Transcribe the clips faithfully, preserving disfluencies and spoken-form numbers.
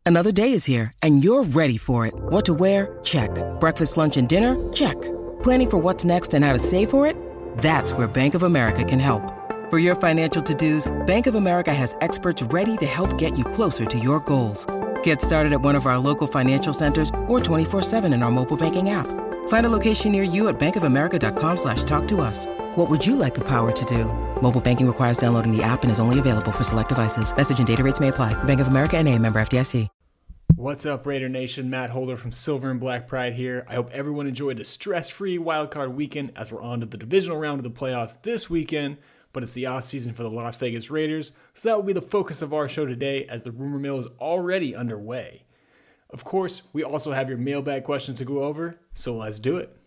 Another day is here, and you're ready for it. What to wear? Check. Breakfast, lunch, and dinner? Check. Planning for what's next and how to save for it? That's where Bank of America can help. For your financial to-dos, Bank of America has experts ready to help get you closer to your goals. Get started at one of our local financial centers or twenty-four seven in our mobile banking app. Find a location near you at bankofamerica.com slash talk to us. What would you like the power to do? Mobile banking requires downloading the app and is only available for select devices. Message and data rates may apply. Bank of America N A, member F D I C. What's up, Raider Nation? Matt Holder from Silver and Black Pride here. I hope everyone enjoyed a stress-free wildcard weekend as we're on to the divisional round of the playoffs this weekend, but it's the offseason for the Las Vegas Raiders, so that will be the focus of our show today as the rumor mill is already underway. Of course, we also have your mailbag questions to go over, so let's do it.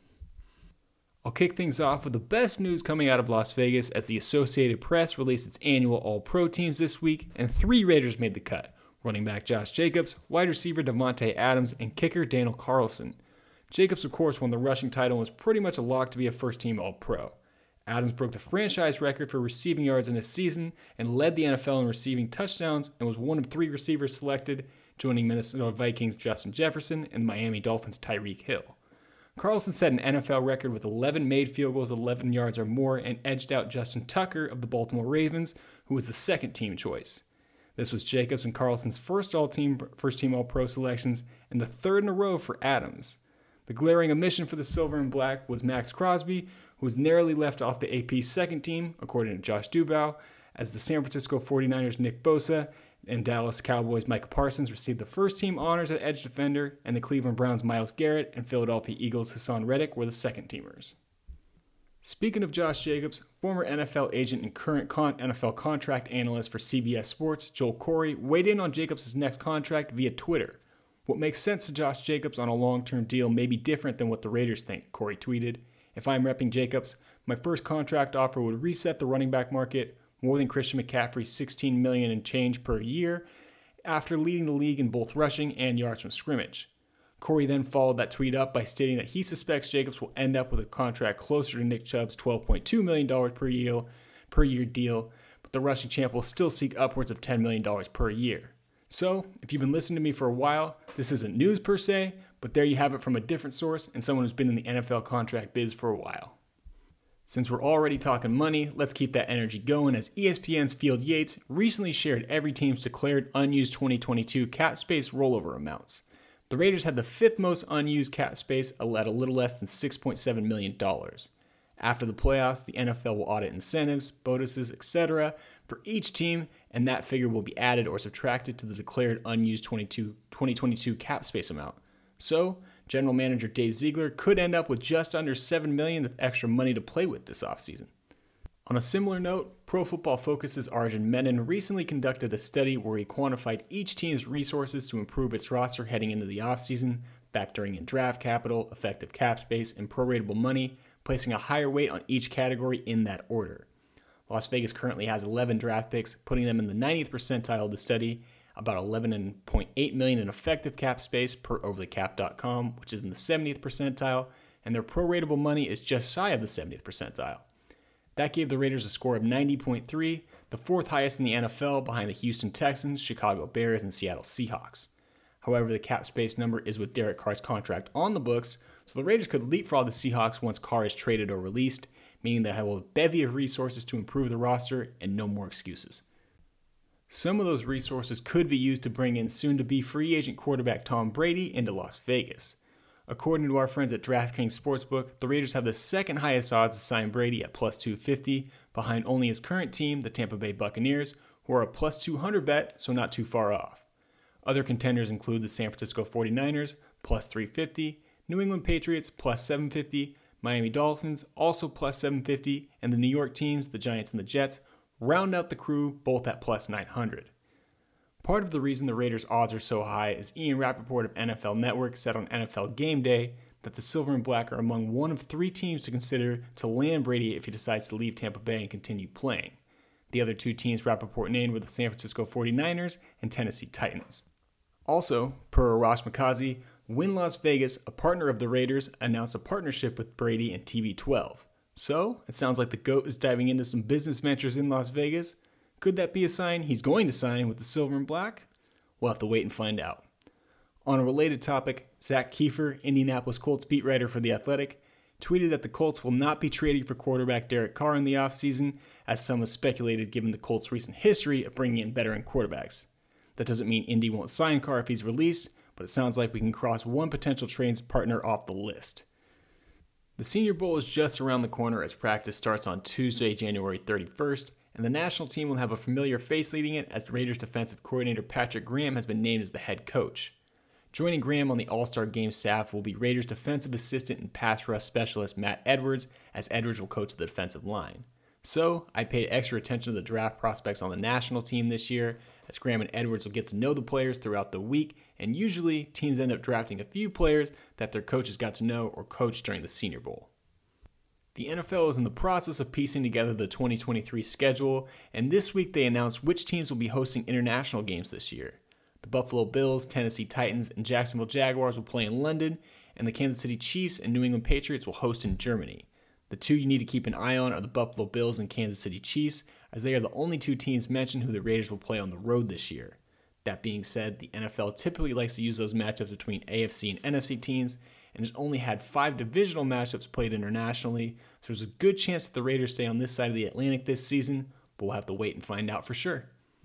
I'll kick things off with the best news coming out of Las Vegas as the Associated Press released its annual All-Pro teams this week, and three Raiders made the cut. Running back Josh Jacobs, wide receiver Davante Adams, and kicker Daniel Carlson. Jacobs, of course, won the rushing title and was pretty much a lock to be a first-team All-Pro. Adams broke the franchise record for receiving yards in a season and led the N F L in receiving touchdowns and was one of three receivers selected, joining Minnesota Vikings Justin Jefferson and Miami Dolphins Tyreek Hill. Carlson set an N F L record with eleven made field goals eleven yards or more and edged out Justin Tucker of the Baltimore Ravens, who was the second-team choice. This was Jacobs and Carlson's first all-team, first-team All-Pro selections and the third in a row for Adams. The glaring omission for the Silver and Black was Max Crosby, who was narrowly left off the A P's second team, according to Josh Dubow, as the San Francisco forty-niners' Nick Bosa and Dallas Cowboys' Micah Parsons received the first-team honors at edge defender, and the Cleveland Browns' Myles Garrett and Philadelphia Eagles' Hassan Reddick were the second-teamers. Speaking of Josh Jacobs, former N F L agent and current con- N F L contract analyst for C B S Sports, Joel Corey, weighed in on Jacobs' next contract via Twitter. What makes sense to Josh Jacobs on a long-term deal may be different than what the Raiders think, Corey tweeted. If I'm repping Jacobs, my first contract offer would reset the running back market more than Christian McCaffrey's sixteen million dollars and change per year after leading the league in both rushing and yards from scrimmage. Corey then followed that tweet up by stating that he suspects Jacobs will end up with a contract closer to Nick Chubb's twelve point two million dollars per year, per year deal, but the rushing champ will still seek upwards of ten million dollars per year. So, if you've been listening to me for a while, this isn't news per se, but there you have it from a different source and someone who's been in the N F L contract biz for a while. Since we're already talking money, let's keep that energy going as E S P N's Field Yates recently shared every team's declared unused twenty twenty-two cap space rollover amounts. The Raiders had the fifth most unused cap space at a little less than six point seven million dollars. After the playoffs, the N F L will audit incentives, bonuses, et cetera for each team, and that figure will be added or subtracted to the declared unused twenty twenty-two cap space amount. So, General Manager Dave Ziegler could end up with just under seven million dollars of extra money to play with this offseason. On a similar note, Pro Football Focus's Arjun Menon recently conducted a study where he quantified each team's resources to improve its roster heading into the offseason, factoring in draft capital, effective cap space, and proratable money, placing a higher weight on each category in that order. Las Vegas currently has eleven draft picks, putting them in the ninetieth percentile of the study, about eleven point eight million dollars in effective cap space per over the cap dot com, which is in the seventieth percentile, and their proratable money is just shy of the seventieth percentile. That gave the Raiders a score of ninety point three, the fourth highest in the N F L behind the Houston Texans, Chicago Bears, and Seattle Seahawks. However, the cap space number is with Derek Carr's contract on the books, so the Raiders could leapfrog the Seahawks once Carr is traded or released, meaning they have a bevy of resources to improve the roster and no more excuses. Some of those resources could be used to bring in soon-to-be free agent quarterback Tom Brady into Las Vegas. According to our friends at DraftKings Sportsbook, the Raiders have the second highest odds to sign Brady at plus two fifty, behind only his current team, the Tampa Bay Buccaneers, who are a plus two hundred bet, so not too far off. Other contenders include the San Francisco forty-niners, plus three fifty, New England Patriots, plus seven fifty, Miami Dolphins, also plus seven fifty, and the New York teams, the Giants and the Jets, round out the crew, both at plus nine hundred. Part of the reason the Raiders' odds are so high is Ian Rappaport of N F L Network said on N F L Game Day that the Silver and Black are among one of three teams to consider to land Brady if he decides to leave Tampa Bay and continue playing. The other two teams Rappaport named were the San Francisco forty-niners and Tennessee Titans. Also, per Arash Makazi, Wynn Las Vegas, a partner of the Raiders, announced a partnership with Brady and T B twelve. So, it sounds like the GOAT is diving into some business ventures in Las Vegas. Could that be a sign he's going to sign with the Silver and Black? We'll have to wait and find out. On a related topic, Zach Kiefer, Indianapolis Colts beat writer for The Athletic, tweeted that the Colts will not be trading for quarterback Derek Carr in the offseason, as some have speculated given the Colts' recent history of bringing in veteran quarterbacks. That doesn't mean Indy won't sign Carr if he's released, but it sounds like we can cross one potential trades partner off the list. The Senior Bowl is just around the corner as practice starts on Tuesday, January thirty-first, and the national team will have a familiar face leading it as the Raiders defensive coordinator Patrick Graham has been named as the head coach. Joining Graham on the All-Star Game staff will be Raiders defensive assistant and pass rush specialist Matt Edwards, as Edwards will coach the defensive line. So, I paid extra attention to the draft prospects on the national team this year, as Graham and Edwards will get to know the players throughout the week, and usually teams end up drafting a few players that their coaches got to know or coached during the Senior Bowl. The N F L is in the process of piecing together the twenty twenty-three schedule, and this week they announced which teams will be hosting international games this year. The Buffalo Bills, Tennessee Titans, and Jacksonville Jaguars will play in London, and the Kansas City Chiefs and New England Patriots will host in Germany. The two you need to keep an eye on are the Buffalo Bills and Kansas City Chiefs, as they are the only two teams mentioned who the Raiders will play on the road this year. That being said, the N F L typically likes to use those matchups between A F C and N F C teams, and has only had five divisional matchups played internationally, so there's a good chance that the Raiders stay on this side of the Atlantic this season, but we'll have to wait and find out for sure.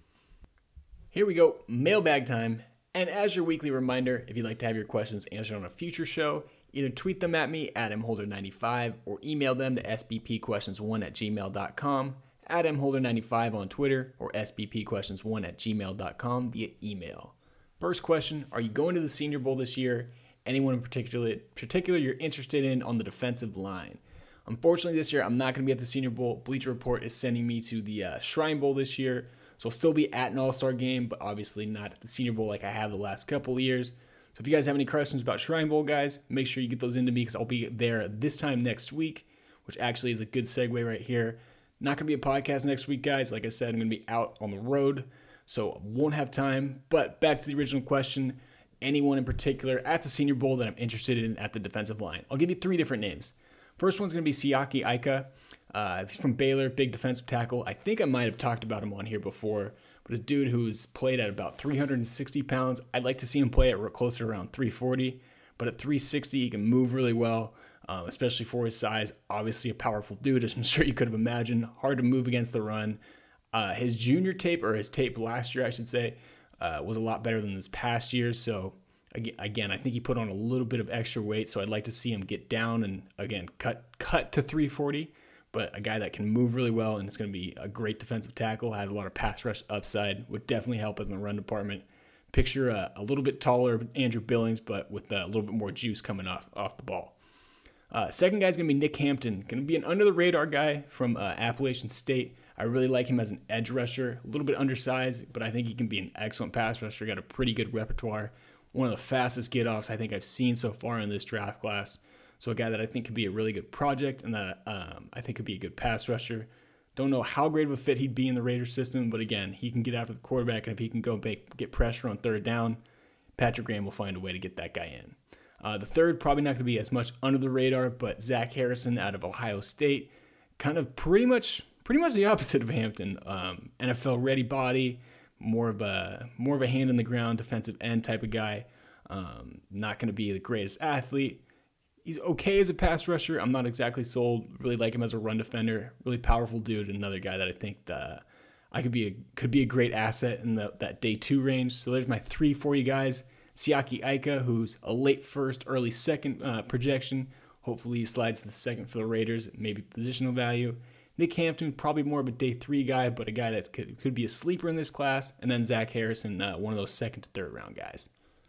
Here we go, mailbag time. And as your weekly reminder, if you'd like to have your questions answered on a future show, either tweet them at me at m holder ninety-five or email them to s b p questions one at gmail dot com, at m holder ninety-five on Twitter, or s b p questions one at gmail dot com via email. First question, are you going to the Senior Bowl this year? Anyone in particular, particular you're interested in on the defensive line? Unfortunately, this year I'm not going to be at the Senior Bowl. Bleacher Report is sending me to the uh, Shrine Bowl this year, so I'll still be at an All-Star game, but obviously not at the Senior Bowl like I have the last couple of years. So if you guys have any questions about Shrine Bowl, guys, make sure you get those into me because I'll be there this time next week, which actually is a good segue right here. Not going to be a podcast next week, guys. Like I said, I'm going to be out on the road, so won't have time. But back to the original question, anyone in particular at the Senior Bowl that I'm interested in at the defensive line? I'll give you three different names. First one's going to be Siaki Ika. Uh, he's from Baylor, big defensive tackle. I think I might have talked about him on here before, but a dude who's played at about three hundred sixty pounds. I'd like to see him play at closer to around three forty, but at three sixty, he can move really well, um, especially for his size. Obviously a powerful dude, as I'm sure you could have imagined. Hard to move against the run. Uh, his junior tape, or his tape last year, I should say, uh, was a lot better than his past years, so again, I think he put on a little bit of extra weight, so I'd like to see him get down and, again, cut cut to three forty. But a guy that can move really well and is going to be a great defensive tackle, has a lot of pass rush upside, would definitely help in the run department. Picture a, a little bit taller Andrew Billings, but with a little bit more juice coming off, off the ball. Uh, second guy is going to be Nick Hampton, going to be an under-the-radar guy from uh, Appalachian State. I really like him as an edge rusher, a little bit undersized, but I think he can be an excellent pass rusher. Got a pretty good repertoire. One of the fastest get-offs I think I've seen so far in this draft class. So a guy that I think could be a really good project and that um, I think could be a good pass rusher. Don't know how great of a fit he'd be in the Raiders system, but again, he can get after the quarterback, and if he can go make, get pressure on third down, Patrick Graham will find a way to get that guy in. Uh, the third, probably not going to be as much under the radar, but Zach Harrison out of Ohio State, kind of pretty much pretty much the opposite of Hampton. Um, N F L ready body, more of a more of a hand in the ground defensive end type of guy. Um, not going to be the greatest athlete. He's okay as a pass rusher. I'm not exactly sold. Really like him as a run defender. Really powerful dude. Another guy that I think the, I could be a, could be a great asset in the, that day two range. So there's my three for you guys. Siaki Ika, who's a late first, early second uh, projection. Hopefully he slides to the second for the Raiders. Maybe positional value. Nick Hampton, probably more of a day three guy, but a guy that could, could be a sleeper in this class. And then Zach Harrison, uh, one of those second to third round guys.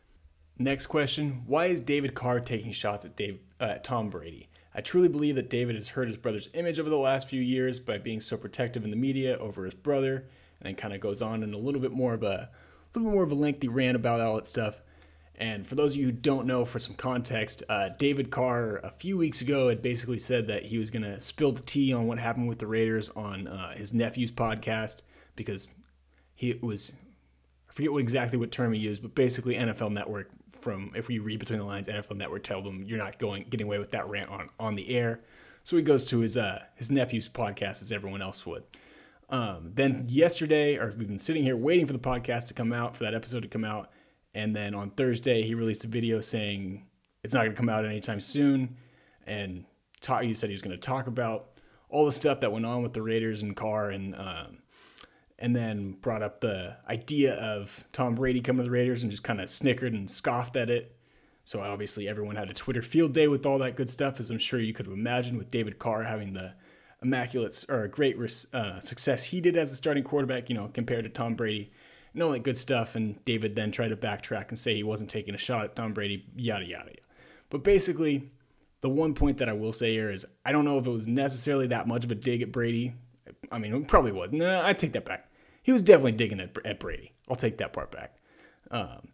Next question, why is David Carr taking shots at Dave, uh, Tom Brady? I truly believe that David has hurt his brother's image over the last few years by being so protective in the media over his brother, and then kind of goes on in a little bit more of a, a little bit more of a lengthy rant about all that stuff. And for those of you who don't know, for some context, uh, David Carr a few weeks ago had basically said that he was going to spill the tea on what happened with the Raiders on uh, his nephew's podcast, because he was, I forget what exactly what term he used, but basically N F L Network, from if we read between the lines, N F L Network tell them you're not going getting away with that rant on, on the air. So he goes to his uh, his nephew's podcast as everyone else would. Um, then yesterday, or we've been sitting here waiting for the podcast to come out, for that episode to come out, And then on Thursday, he released a video saying it's not going to come out anytime soon. And talk, he said he was going to talk about all the stuff that went on with the Raiders and Carr, and um, and then brought up the idea of Tom Brady coming to the Raiders and just kind of snickered and scoffed at it. So obviously everyone had a Twitter field day with all that good stuff, as I'm sure you could have imagined, with David Carr having the immaculate or great uh, success he did as a starting quarterback, you know, compared to Tom Brady, and all that good stuff. And David then tried to backtrack and say he wasn't taking a shot at Tom Brady, yada, yada, yada. But basically, the one point that I will say here is I don't know if it was necessarily that much of a dig at Brady. I mean, it probably was. No, I take that back. He was definitely digging at, at Brady. I'll take that part back. Um,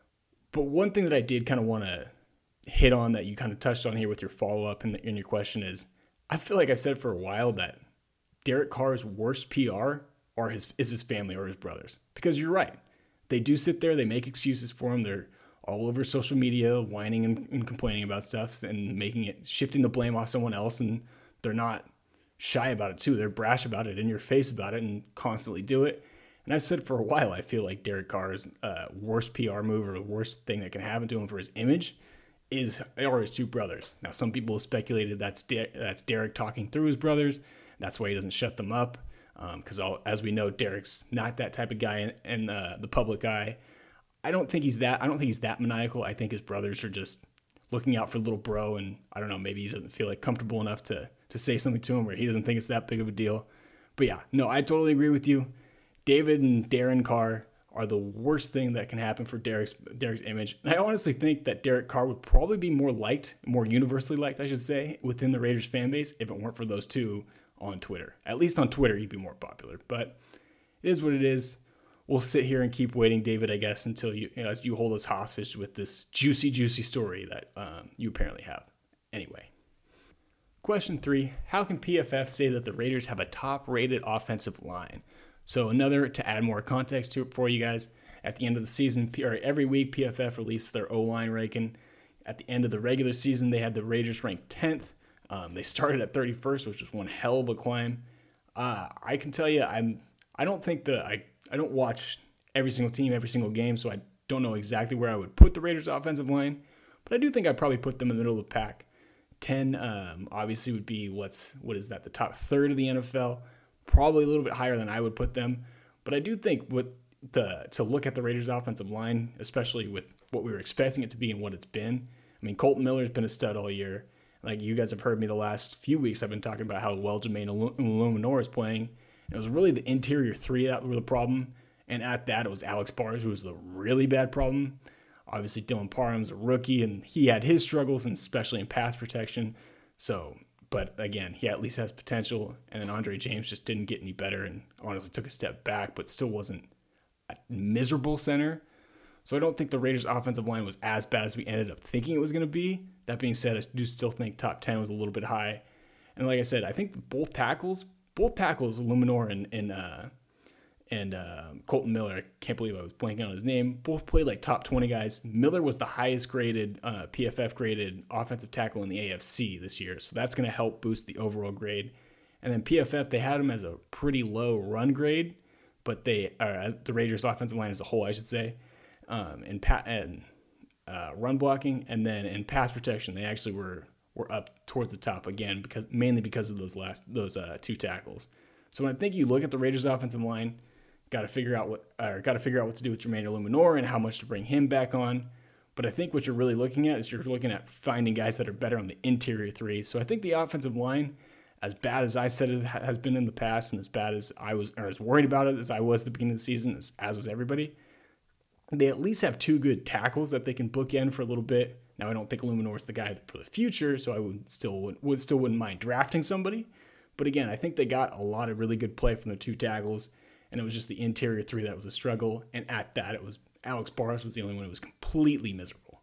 but one thing that I did kind of want to hit on that you kind of touched on here with your follow-up in, the, in your question is, I feel like I've said for a while that Derek Carr's worst P R are his, is his family or his brothers. Because you're right. They do sit there. They make excuses for him. They're all over social media whining and, and complaining about stuff and making it, shifting the blame off someone else. And they're not shy about it too. They're brash about it, in your face about it, and constantly do it. And I've said for a while, I feel like Derek Carr's uh, worst P R move, or the worst thing that can happen to him for his image, is or his two brothers. Now, some people have speculated that's De- that's Derek talking through his brothers. That's why he doesn't shut them up, because um, as we know, Derek's not that type of guy in, in uh, the public eye. I don't think he's that. I don't think he's that maniacal. I think his brothers are just looking out for little bro, and I don't know, maybe he doesn't feel like comfortable enough to to say something to him where he doesn't think it's that big of a deal. But yeah, no, I totally agree with you. David and Darren Carr are the worst thing that can happen for Derek's Derek's image. And I honestly think that Derek Carr would probably be more liked, more universally liked, I should say, within the Raiders fan base if it weren't for those two on Twitter. At least on Twitter, he'd be more popular. But it is what it is. We'll sit here and keep waiting, David, I guess, until you, you know, as you hold us hostage with this juicy, juicy story that um, you apparently have. Anyway. Question three, how can P F F say that the Raiders have a top-rated offensive line? So another, to add more context to it for you guys, at the end of the season, or every week, P F F released their O-line ranking. At the end of the regular season, they had the Raiders ranked tenth. Um, they started at thirty-first, which was one hell of a climb. Uh, I can tell you, I'm. I don't think the I. I don't watch every single team, every single game, so I don't know exactly where I would put the Raiders' offensive line. But I do think I'd probably put them in the middle of the pack. ten um, obviously would be what's what is that? The top third of the N F L. Probably a little bit higher than I would put them. But I do think with the to look at the Raiders' offensive line, especially with what we were expecting it to be and what it's been. I mean, Colton Miller's been a stud all year. Like you guys have heard me the last few weeks, I've been talking about how well Jermaine Illuminor is playing. And it was really the interior three that were the problem. And at that, it was Alex Bars who was the really bad problem. Obviously, Dylan Parham's a rookie, and he had his struggles, and especially in pass protection. So, but again, he at least has potential. And then Andre James just didn't get any better and honestly took a step back, but still wasn't a miserable center. So I don't think the Raiders' offensive line was as bad as we ended up thinking it was going to be. That being said, I do still think top ten was a little bit high. And like I said, I think both tackles, both tackles, Illuminor and and uh, and uh, Colton Miller, I can't believe I was blanking on his name, both played like top twenty guys. Miller was the highest graded, uh, P F F graded offensive tackle in the A F C this year. So that's going to help boost the overall grade. And then P F F, they had him as a pretty low run grade, but they, or as the Raiders offensive line as a whole, I should say, um, and, pa- and uh, run blocking. And then in pass protection, they actually were, were up towards the top again, because mainly because of those last, those uh, two tackles. So when I think you look at the Raiders offensive line, Got to figure out what, or got to figure out what to do with Jermaine Illuminor and how much to bring him back on. But I think what you're really looking at is you're looking at finding guys that are better on the interior three. So I think the offensive line, as bad as I said it has been in the past, and as bad as I was, or as worried about it as I was at the beginning of the season, as, as was everybody, they at least have two good tackles that they can bookend for a little bit. Now I don't think Illuminor is the guy for the future, so I would still would, would still wouldn't mind drafting somebody. But again, I think they got a lot of really good play from the two tackles. And it was just the interior three that was a struggle. And at that, it was Alex Bars was the only one who was completely miserable.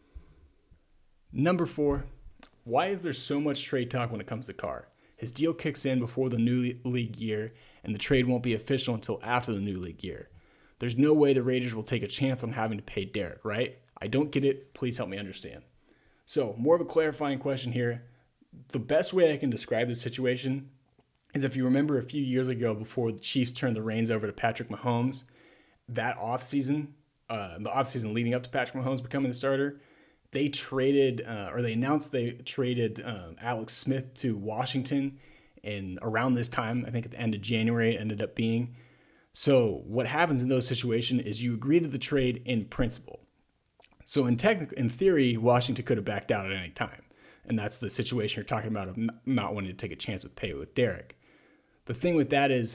Number four, why is there so much trade talk when it comes to Carr? His deal kicks in before the new league year, and the trade won't be official until after the new league year. There's no way the Raiders will take a chance on having to pay Derek, right? I don't get it. Please help me understand. So, more of a clarifying question here. The best way I can describe this situation is if you remember a few years ago before the Chiefs turned the reins over to Patrick Mahomes, that offseason, uh, the offseason leading up to Patrick Mahomes becoming the starter, they traded uh, or they announced they traded um, Alex Smith to Washington, and around this time, I think at the end of January, it ended up being. So what happens in those situations is you agree to the trade in principle. So in technic- in theory, Washington could have backed out at any time, and that's the situation you're talking about of not wanting to take a chance with pay with Derek. The thing with that is,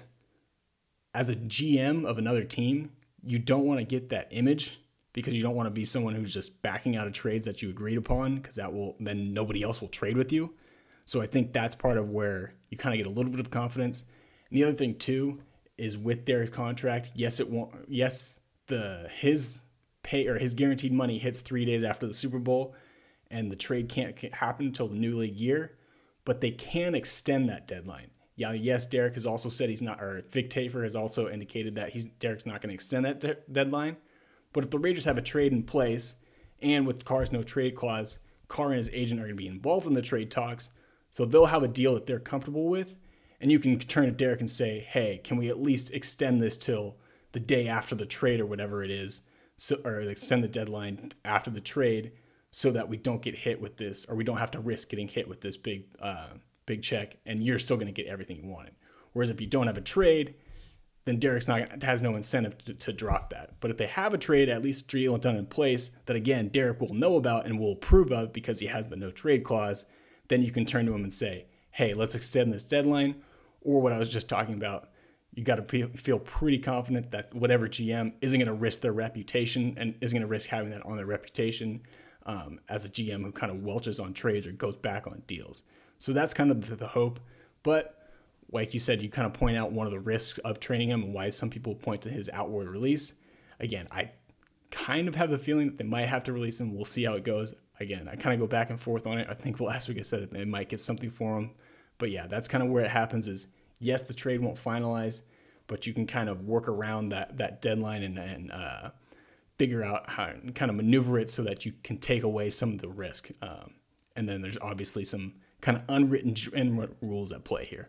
as a G M of another team, you don't want to get that image, because you don't want to be someone who's just backing out of trades that you agreed upon, because that will then nobody else will trade with you. So I think that's part of where you kind of get a little bit of confidence. And the other thing too is with Derek's contract, yes, it won't. Yes, the his pay or his guaranteed money hits three days after the Super Bowl, and the trade can't happen until the new league year, but they can extend that deadline. Yeah, yes, Derek has also said he's not, or Vic Tafur has also indicated that he's Derek's not going to extend that de- deadline. But if the Raiders have a trade in place, and with Carr's no trade clause, Carr and his agent are going to be involved in the trade talks, so they'll have a deal that they're comfortable with, and you can turn to Derek and say, hey, can we at least extend this till the day after the trade or whatever it is, so, or extend the deadline after the trade so that we don't get hit with this, or we don't have to risk getting hit with this big uh, big check, and you're still going to get everything you wanted. Whereas if you don't have a trade, then Derek's not has no incentive to, to drop that. But if they have a trade, at least deal done in place that, again, Derek will know about and will approve of because he has the no trade clause, then you can turn to him and say, hey, let's extend this deadline. Or what I was just talking about, you got to feel pretty confident that whatever G M isn't going to risk their reputation and isn't going to risk having that on their reputation um, as a G M who kind of welches on trades or goes back on deals. So that's kind of the, the hope. But like you said, you kind of point out one of the risks of trading him and why some people point to his outward release. Again, I kind of have the feeling that they might have to release him. We'll see how it goes. Again, I kind of go back and forth on it. I think last week I said they might get something for him. But yeah, that's kind of where it happens is, yes, the trade won't finalize, but you can kind of work around that that deadline and, and uh, figure out how kind of maneuver it so that you can take away some of the risk. Um, and then there's obviously some kind of unwritten rules at play here.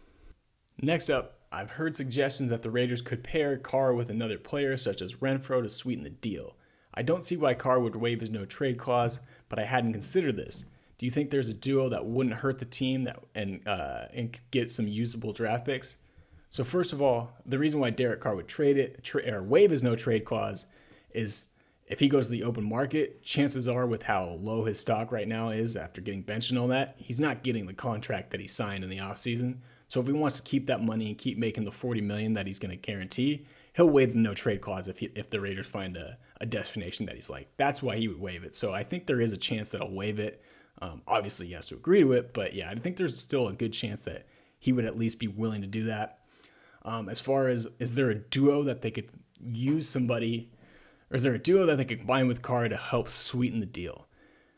Next up, I've heard suggestions that the Raiders could pair Carr with another player such as Renfrow to sweeten the deal. I don't see why Carr would waive his no trade clause, but I hadn't considered this. Do you think there's a duo that wouldn't hurt the team that and uh, and get some usable draft picks? So first of all, the reason why Derek Carr would trade it tra- or waive his no trade clause is if he goes to the open market, chances are with how low his stock right now is after getting benched and all that, he's not getting the contract that he signed in the offseason. So if he wants to keep that money and keep making the forty million dollars that he's going to guarantee, he'll waive the no trade clause if he, if the Raiders find a, a destination that he's like. That's why he would waive it. So I think there is a chance that he'll waive it. Um, obviously, he has to agree to it, but yeah, I think there's still a good chance that he would at least be willing to do that. Um, as far as, is there a duo that they could use somebody, or is there a duo that they could combine with Carr to help sweeten the deal?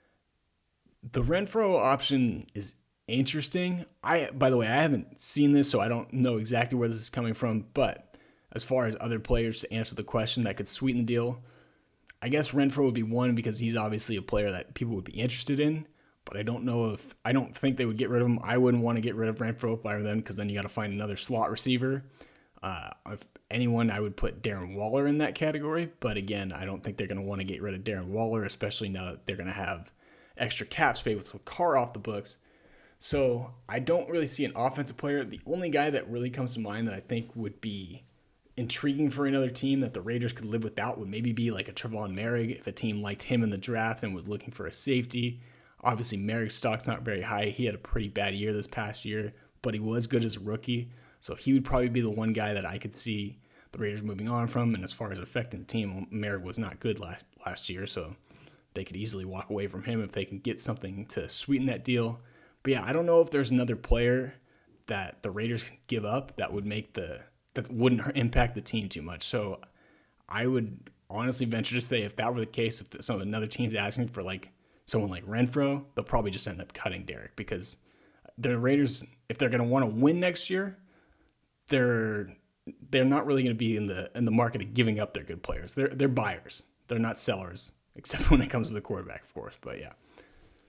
The Renfrow option is interesting. I, by the way, I haven't seen this, so I don't know exactly where this is coming from, but as far as other players to answer the question that could sweeten the deal, I guess Renfrow would be one because he's obviously a player that people would be interested in, but I don't know if, I don't think they would get rid of him. I wouldn't want to get rid of Renfrow if I were them because then you got to find another slot receiver. Uh, if anyone, I would put Darren Waller in that category, but again, I don't think they're going to want to get rid of Darren Waller, especially now that they're going to have extra cap space with Carr off the books. So I don't really see an offensive player. The only guy that really comes to mind that I think would be intriguing for another team that the Raiders could live without would maybe be like a Trevon Merrick if a team liked him in the draft and was looking for a safety. Obviously, Merrick's stock's not very high. He had a pretty bad year this past year, but he was good as a rookie. So he would probably be the one guy that I could see the Raiders moving on from. And as far as affecting the team, Merrick was not good last, last year, so they could easily walk away from him if they can get something to sweeten that deal. But yeah, I don't know if there's another player that the Raiders can give up that would make the that wouldn't impact the team too much. So I would honestly venture to say if that were the case, if some another team's asking for like someone like Renfrow, they'll probably just end up cutting Derek because the Raiders, if they're going to want to win next year, they're they're not really going to be in the in the market of giving up their good players. They're they're buyers. They're not sellers, except when it comes to the quarterback, of course. But yeah.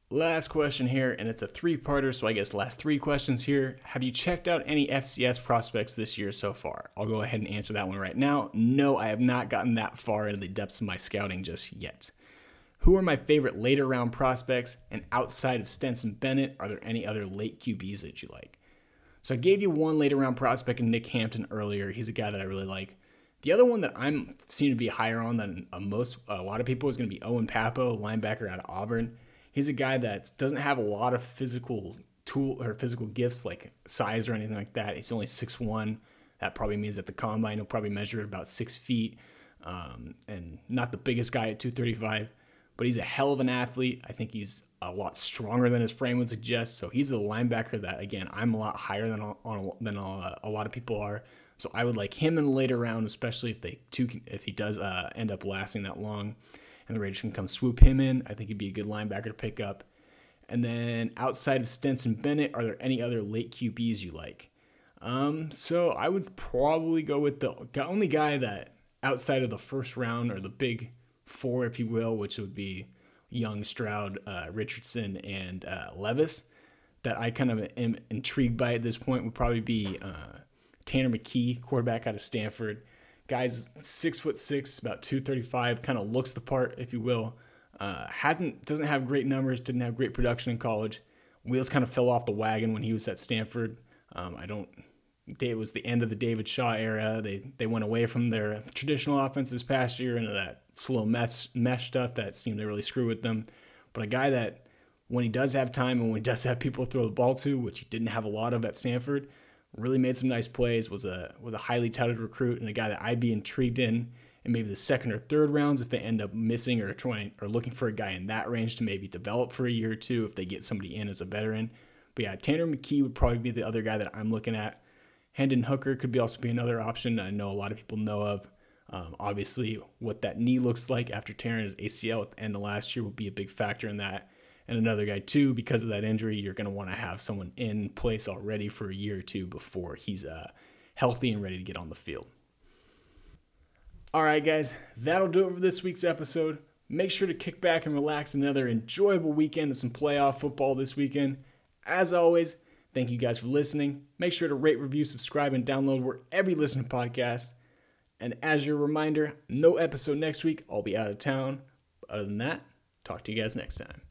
Last question here, and it's a three-parter, so I guess last three questions here. Have you checked out any F C S prospects this year so far? I'll go ahead and answer that one right now. No, I have not gotten that far into the depths of my scouting just yet. Who are my favorite later round prospects? And outside of Stetson Bennett, are there any other late Q Bs that you like? So I gave you one later round prospect in Nick Hampton earlier. He's a guy that I really like. The other one that I'm seem to be higher on than uh, most a lot of people is going to be Owen Pappoe, linebacker out of Auburn. He's a guy that doesn't have a lot of physical tool or physical gifts like size or anything like that. He's only six one. That probably means at the combine he'll probably measure at about six feet, um, and not the biggest guy at two thirty-five. But he's a hell of an athlete. I think he's a lot stronger than his frame would suggest. So he's the linebacker that, again, I'm a lot higher than on than a, a lot of people are. So I would like him in the later round, especially if they two if he does uh, end up lasting that long, and the Raiders can come swoop him in. I think he'd be a good linebacker to pick up. And then outside of Stetson Bennett, are there any other late Q Bs you like? Um, so I would probably go with the only guy that outside of the first round or the big four, if you will, which would be Young, Stroud, uh, Richardson, and uh, Levis, that I kind of am intrigued by at this point would probably be uh, Tanner McKee, quarterback out of Stanford. Guy's six foot six, about two thirty-five, kind of looks the part, if you will. Uh, hasn't doesn't have great numbers, didn't have great production in college. Wheels kind of fell off the wagon when he was at Stanford. Um, I don't. It was the end of the David Shaw era. They they went away from their traditional offense this past year into that slow mesh, mesh stuff that seemed to really screw with them. But a guy that, when he does have time and when he does have people to throw the ball to, which he didn't have a lot of at Stanford, really made some nice plays, was a was a highly touted recruit, and a guy that I'd be intrigued in in maybe the second or third rounds if they end up missing or trying or looking for a guy in that range to maybe develop for a year or two if they get somebody in as a veteran. But yeah, Tanner McKee would probably be the other guy that I'm looking at. Hendon Hooker could be also be another option I know a lot of people know of. Um, obviously, what that knee looks like after tearing his A C L at the end of last year will be a big factor in that. And another guy, too, because of that injury, you're going to want to have someone in place already for a year or two before he's uh, healthy and ready to get on the field. All right, guys, that'll do it for this week's episode. Make sure to kick back and relax another enjoyable weekend of some playoff football this weekend. As always, thank you guys for listening. Make sure to rate, review, subscribe, and download wherever you listen to podcasts. And as your reminder, no episode next week. I'll be out of town. But other than that, talk to you guys next time.